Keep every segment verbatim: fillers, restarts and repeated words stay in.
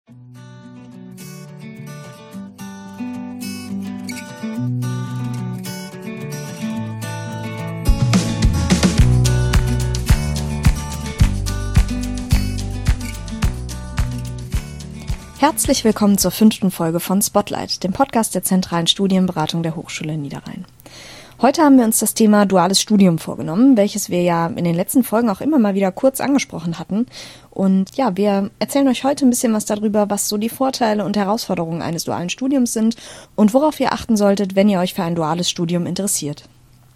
Herzlich willkommen zur fünften Folge von Spotlight, dem Podcast der zentralen Studienberatung der Hochschule Niederrhein. Heute haben wir uns das Thema duales Studium vorgenommen, welches wir ja in den letzten Folgen auch immer mal wieder kurz angesprochen hatten. Und ja, wir erzählen euch heute ein bisschen was darüber, was so die Vorteile und Herausforderungen eines dualen Studiums sind und worauf ihr achten solltet, wenn ihr euch für ein duales Studium interessiert.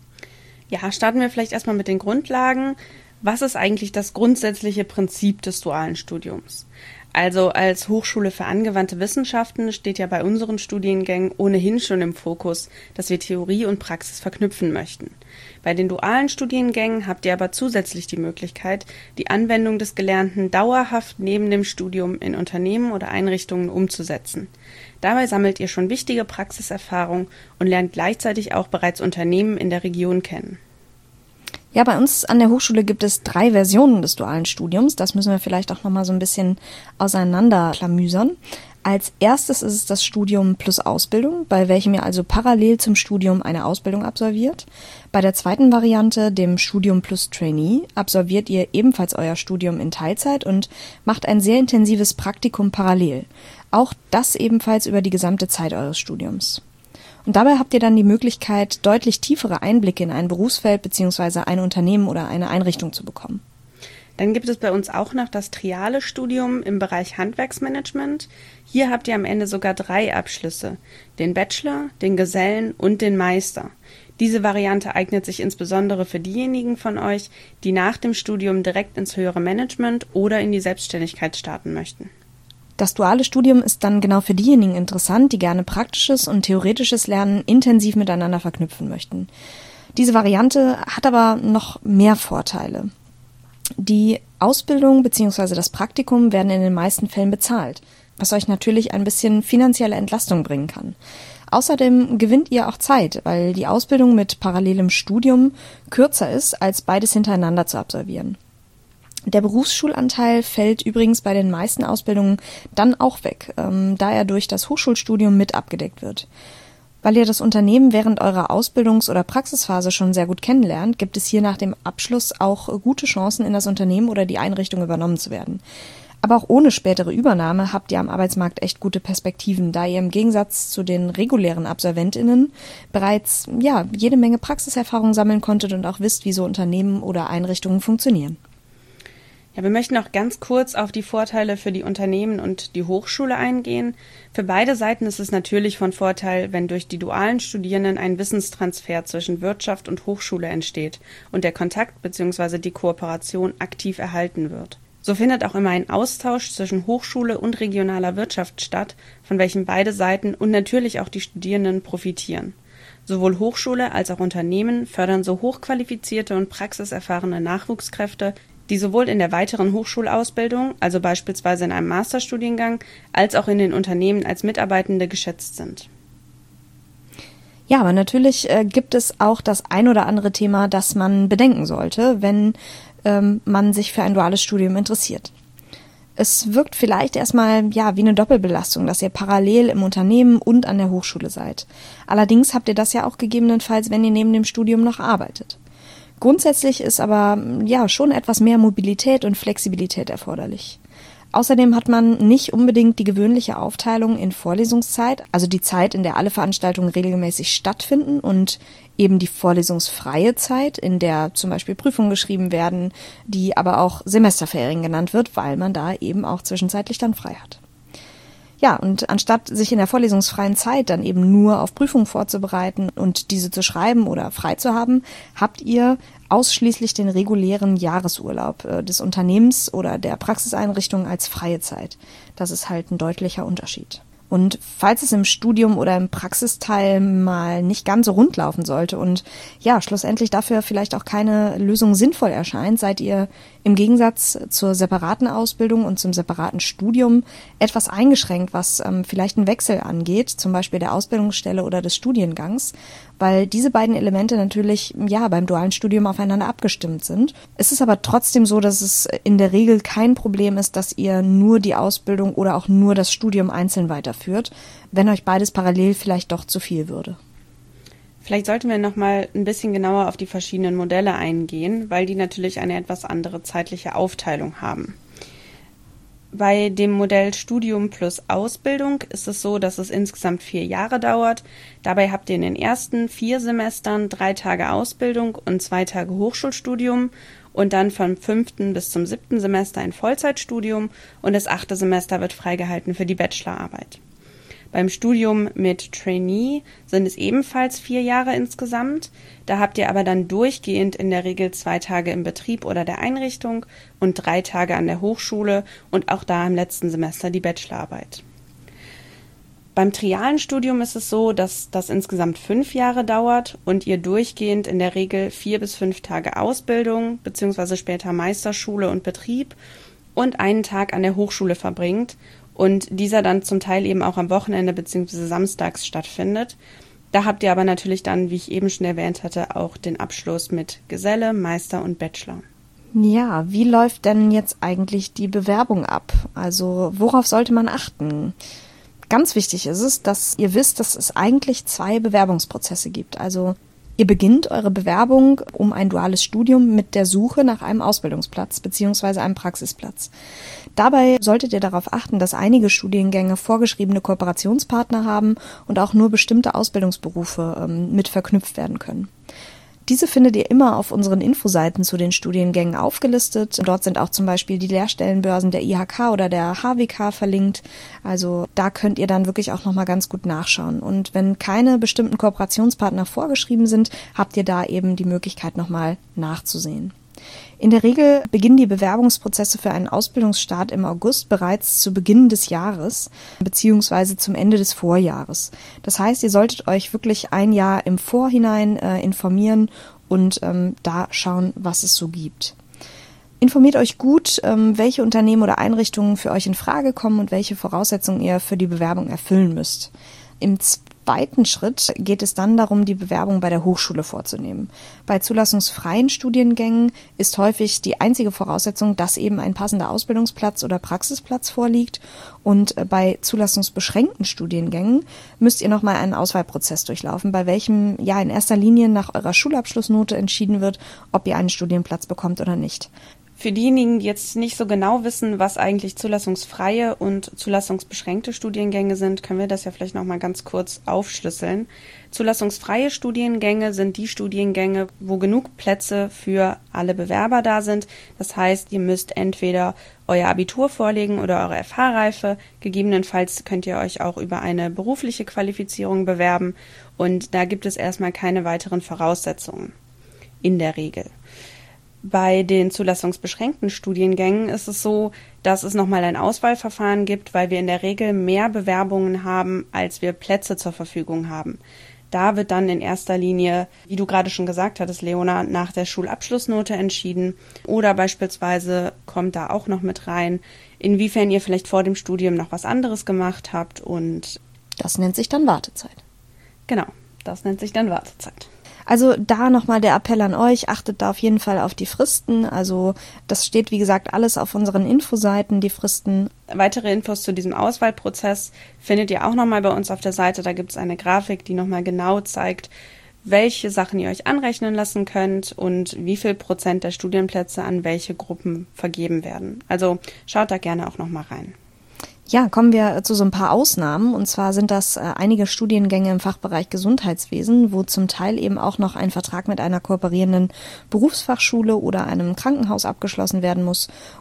Ja, starten wir vielleicht erstmal mit den Grundlagen. Was ist eigentlich das grundsätzliche Prinzip des dualen Studiums? Also als Hochschule für angewandte Wissenschaften steht ja bei unseren Studiengängen ohnehin schon im Fokus, dass wir Theorie und Praxis verknüpfen möchten. Bei den dualen Studiengängen habt ihr aber zusätzlich die Möglichkeit, die Anwendung des Gelernten dauerhaft neben dem Studium in Unternehmen oder Einrichtungen umzusetzen. Dabei sammelt ihr schon wichtige Praxiserfahrung und lernt gleichzeitig auch bereits Unternehmen in der Region kennen. Ja, bei uns an der Hochschule gibt es drei Versionen des dualen Studiums. Das müssen wir vielleicht auch nochmal so ein bisschen auseinanderklamüsern. Als erstes ist es das Studium plus Ausbildung, bei welchem ihr also parallel zum Studium eine Ausbildung absolviert. Bei der zweiten Variante, dem Studium plus Trainee, absolviert ihr ebenfalls euer Studium in Teilzeit und macht ein sehr intensives Praktikum parallel. Auch das ebenfalls über die gesamte Zeit eures Studiums. Und dabei habt ihr dann die Möglichkeit, deutlich tiefere Einblicke in ein Berufsfeld bzw. ein Unternehmen oder eine Einrichtung zu bekommen. Dann gibt es bei uns auch noch das triale Studium im Bereich Handwerksmanagement. Hier habt ihr am Ende sogar drei Abschlüsse, den Bachelor, den Gesellen und den Meister. Diese Variante eignet sich insbesondere für diejenigen von euch, die nach dem Studium direkt ins höhere Management oder in die Selbstständigkeit starten möchten. Das duale Studium ist dann genau für diejenigen interessant, die gerne praktisches und theoretisches Lernen intensiv miteinander verknüpfen möchten. Diese Variante hat aber noch mehr Vorteile. Die Ausbildung bzw. das Praktikum werden in den meisten Fällen bezahlt, was euch natürlich ein bisschen finanzielle Entlastung bringen kann. Außerdem gewinnt ihr auch Zeit, weil die Ausbildung mit parallelem Studium kürzer ist, als beides hintereinander zu absolvieren. Der Berufsschulanteil fällt übrigens bei den meisten Ausbildungen dann auch weg, ähm, da er durch das Hochschulstudium mit abgedeckt wird. Weil ihr das Unternehmen während eurer Ausbildungs- oder Praxisphase schon sehr gut kennenlernt, gibt es hier nach dem Abschluss auch gute Chancen, in das Unternehmen oder die Einrichtung übernommen zu werden. Aber auch ohne spätere Übernahme habt ihr am Arbeitsmarkt echt gute Perspektiven, da ihr im Gegensatz zu den regulären AbsolventInnen bereits ja jede Menge Praxiserfahrung sammeln konntet und auch wisst, wie so Unternehmen oder Einrichtungen funktionieren. Ja, wir möchten noch ganz kurz auf die Vorteile für die Unternehmen und die Hochschule eingehen. Für beide Seiten ist es natürlich von Vorteil, wenn durch die dualen Studierenden ein Wissenstransfer zwischen Wirtschaft und Hochschule entsteht und der Kontakt bzw. die Kooperation aktiv erhalten wird. So findet auch immer ein Austausch zwischen Hochschule und regionaler Wirtschaft statt, von welchem beide Seiten und natürlich auch die Studierenden profitieren. Sowohl Hochschule als auch Unternehmen fördern so hochqualifizierte und praxiserfahrene Nachwuchskräfte, die sowohl in der weiteren Hochschulausbildung, also beispielsweise in einem Masterstudiengang, als auch in den Unternehmen als Mitarbeitende geschätzt sind. Ja, aber natürlich äh, gibt es auch das ein oder andere Thema, das man bedenken sollte, wenn ähm, man sich für ein duales Studium interessiert. Es wirkt vielleicht erstmal ja wie eine Doppelbelastung, dass ihr parallel im Unternehmen und an der Hochschule seid. Allerdings habt ihr das ja auch gegebenenfalls, wenn ihr neben dem Studium noch arbeitet. Grundsätzlich ist aber ja schon etwas mehr Mobilität und Flexibilität erforderlich. Außerdem hat man nicht unbedingt die gewöhnliche Aufteilung in Vorlesungszeit, also die Zeit, in der alle Veranstaltungen regelmäßig stattfinden, und eben die vorlesungsfreie Zeit, in der zum Beispiel Prüfungen geschrieben werden, die aber auch Semesterferien genannt wird, weil man da eben auch zwischenzeitlich dann frei hat. Ja, und anstatt sich in der vorlesungsfreien Zeit dann eben nur auf Prüfungen vorzubereiten und diese zu schreiben oder frei zu haben, habt ihr ausschließlich den regulären Jahresurlaub äh, des Unternehmens oder der Praxiseinrichtung als freie Zeit. Das ist halt ein deutlicher Unterschied. Und falls es im Studium oder im Praxisteil mal nicht ganz so rund laufen sollte und ja, schlussendlich dafür vielleicht auch keine Lösung sinnvoll erscheint, seid ihr im Gegensatz zur separaten Ausbildung und zum separaten Studium etwas eingeschränkt, was ähm, vielleicht einen Wechsel angeht, zum Beispiel der Ausbildungsstelle oder des Studiengangs, weil diese beiden Elemente natürlich ja beim dualen Studium aufeinander abgestimmt sind. Es ist aber trotzdem so, dass es in der Regel kein Problem ist, dass ihr nur die Ausbildung oder auch nur das Studium einzeln weiterführt, wenn euch beides parallel vielleicht doch zu viel würde. Vielleicht sollten wir noch mal ein bisschen genauer auf die verschiedenen Modelle eingehen, weil die natürlich eine etwas andere zeitliche Aufteilung haben. Bei dem Modell Studium plus Ausbildung ist es so, dass es insgesamt vier Jahre dauert. Dabei habt ihr in den ersten vier Semestern drei Tage Ausbildung und zwei Tage Hochschulstudium und dann vom fünften bis zum siebten Semester ein Vollzeitstudium und das achte Semester wird freigehalten für die Bachelorarbeit. Beim Studium mit Trainee sind es ebenfalls vier Jahre insgesamt. Da habt ihr aber dann durchgehend in der Regel zwei Tage im Betrieb oder der Einrichtung und drei Tage an der Hochschule und auch da im letzten Semester die Bachelorarbeit. Beim trialen Studium ist es so, dass das insgesamt fünf Jahre dauert und ihr durchgehend in der Regel vier bis fünf Tage Ausbildung bzw. später Meisterschule und Betrieb und einen Tag an der Hochschule verbringt und dieser dann zum Teil eben auch am Wochenende bzw. samstags stattfindet. Da habt ihr aber natürlich dann, wie ich eben schon erwähnt hatte, auch den Abschluss mit Geselle, Meister und Bachelor. Ja, wie läuft denn jetzt eigentlich die Bewerbung ab? Also worauf sollte man achten? Ganz wichtig ist es, dass ihr wisst, dass es eigentlich zwei Bewerbungsprozesse gibt. Also ihr beginnt eure Bewerbung um ein duales Studium mit der Suche nach einem Ausbildungsplatz bzw. einem Praxisplatz. Dabei solltet ihr darauf achten, dass einige Studiengänge vorgeschriebene Kooperationspartner haben und auch nur bestimmte Ausbildungsberufe ähm, mit verknüpft werden können. Diese findet ihr immer auf unseren Infoseiten zu den Studiengängen aufgelistet. Dort sind auch zum Beispiel die Lehrstellenbörsen der I H K oder der H W K verlinkt. Also da könnt ihr dann wirklich auch nochmal ganz gut nachschauen. Und wenn keine bestimmten Kooperationspartner vorgeschrieben sind, habt ihr da eben die Möglichkeit nochmal nachzusehen. In der Regel beginnen die Bewerbungsprozesse für einen Ausbildungsstart im August bereits zu Beginn des Jahres beziehungsweise zum Ende des Vorjahres. Das heißt, ihr solltet euch wirklich ein Jahr im Vorhinein äh, informieren und ähm, da schauen, was es so gibt. Informiert euch gut, ähm, welche Unternehmen oder Einrichtungen für euch in Frage kommen und welche Voraussetzungen ihr für die Bewerbung erfüllen müsst. Im zweiten Schritt geht es dann darum, die Bewerbung bei der Hochschule vorzunehmen. Bei zulassungsfreien Studiengängen ist häufig die einzige Voraussetzung, dass eben ein passender Ausbildungsplatz oder Praxisplatz vorliegt. Und bei zulassungsbeschränkten Studiengängen müsst ihr nochmal einen Auswahlprozess durchlaufen, bei welchem ja in erster Linie nach eurer Schulabschlussnote entschieden wird, ob ihr einen Studienplatz bekommt oder nicht. Für diejenigen, die jetzt nicht so genau wissen, was eigentlich zulassungsfreie und zulassungsbeschränkte Studiengänge sind, können wir das ja vielleicht noch mal ganz kurz aufschlüsseln. Zulassungsfreie Studiengänge sind die Studiengänge, wo genug Plätze für alle Bewerber da sind. Das heißt, ihr müsst entweder euer Abitur vorlegen oder eure F H-Reife. Gegebenenfalls könnt ihr euch auch über eine berufliche Qualifizierung bewerben und da gibt es erstmal keine weiteren Voraussetzungen in der Regel. Bei den zulassungsbeschränkten Studiengängen ist es so, dass es nochmal ein Auswahlverfahren gibt, weil wir in der Regel mehr Bewerbungen haben, als wir Plätze zur Verfügung haben. Da wird dann in erster Linie, wie du gerade schon gesagt hattest, Leona, nach der Schulabschlussnote entschieden. Oder beispielsweise kommt da auch noch mit rein, inwiefern ihr vielleicht vor dem Studium noch was anderes gemacht habt. Und das nennt sich dann Wartezeit. Genau, das nennt sich dann Wartezeit. Also da nochmal der Appell an euch, achtet da auf jeden Fall auf die Fristen. Also das steht, wie gesagt, alles auf unseren Infoseiten, die Fristen. Weitere Infos zu diesem Auswahlprozess findet ihr auch nochmal bei uns auf der Seite. Da gibt es eine Grafik, die nochmal genau zeigt, welche Sachen ihr euch anrechnen lassen könnt und wie viel Prozent der Studienplätze an welche Gruppen vergeben werden. Also schaut da gerne auch nochmal rein. Ja, kommen wir zu so ein paar Ausnahmen. Und zwar sind das äh, einige Studiengänge im Fachbereich Gesundheitswesen, wo zum Teil eben auch noch ein Vertrag mit einer kooperierenden Berufsfachschule oder einem Krankenhaus abgeschlossen werden muss.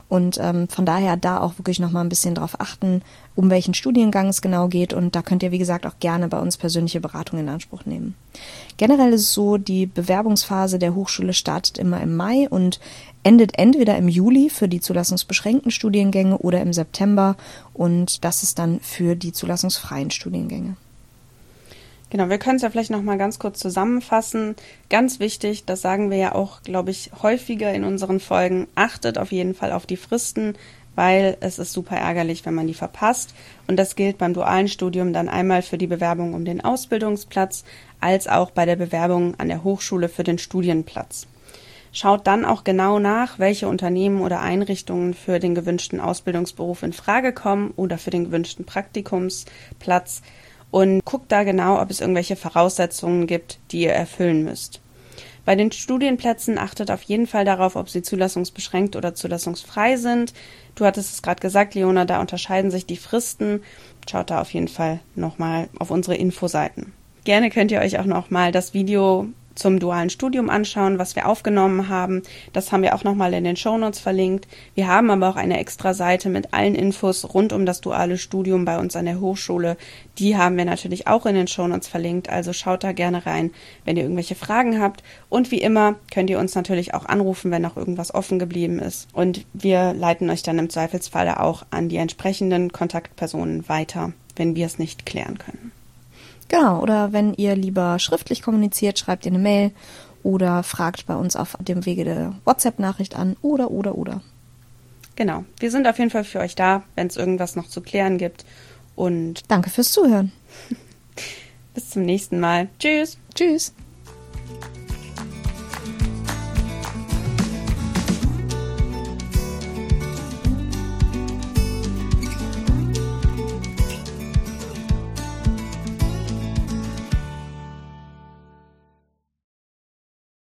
Und ähm, von daher da auch wirklich nochmal ein bisschen drauf achten, um welchen Studiengang es genau geht. Und da könnt ihr, wie gesagt, auch gerne bei uns persönliche Beratung in Anspruch nehmen. Generell ist es so, die Bewerbungsphase der Hochschule startet immer im Mai und endet entweder im Juli für die zulassungsbeschränkten Studiengänge oder im September. Und das ist dann für die zulassungsfreien Studiengänge. Genau, wir können es ja vielleicht nochmal ganz kurz zusammenfassen. Ganz wichtig, das sagen wir ja auch, glaube ich, häufiger in unseren Folgen, achtet auf jeden Fall auf die Fristen, weil es ist super ärgerlich, wenn man die verpasst. Und das gilt beim dualen Studium dann einmal für die Bewerbung um den Ausbildungsplatz, als auch bei der Bewerbung an der Hochschule für den Studienplatz. Schaut dann auch genau nach, welche Unternehmen oder Einrichtungen für den gewünschten Ausbildungsberuf in Frage kommen oder für den gewünschten Praktikumsplatz. Und guckt da genau, ob es irgendwelche Voraussetzungen gibt, die ihr erfüllen müsst. Bei den Studienplätzen achtet auf jeden Fall darauf, ob sie zulassungsbeschränkt oder zulassungsfrei sind. Du hattest es gerade gesagt, Leona, da unterscheiden sich die Fristen. Schaut da auf jeden Fall nochmal auf unsere Infoseiten. Gerne könnt ihr euch auch nochmal das Video zum dualen Studium anschauen, was wir aufgenommen haben. Das haben wir auch nochmal in den Shownotes verlinkt. Wir haben aber auch eine extra Seite mit allen Infos rund um das duale Studium bei uns an der Hochschule. Die haben wir natürlich auch in den Shownotes verlinkt, also schaut da gerne rein, wenn ihr irgendwelche Fragen habt. Und wie immer könnt ihr uns natürlich auch anrufen, wenn noch irgendwas offen geblieben ist. Und wir leiten euch dann im Zweifelsfalle auch an die entsprechenden Kontaktpersonen weiter, wenn wir es nicht klären können. Genau, oder wenn ihr lieber schriftlich kommuniziert, schreibt ihr eine Mail oder fragt bei uns auf dem Wege der WhatsApp-Nachricht an oder, oder, oder. Genau, wir sind auf jeden Fall für euch da, wenn es irgendwas noch zu klären gibt. Und danke fürs Zuhören. Bis zum nächsten Mal. Tschüss. Tschüss.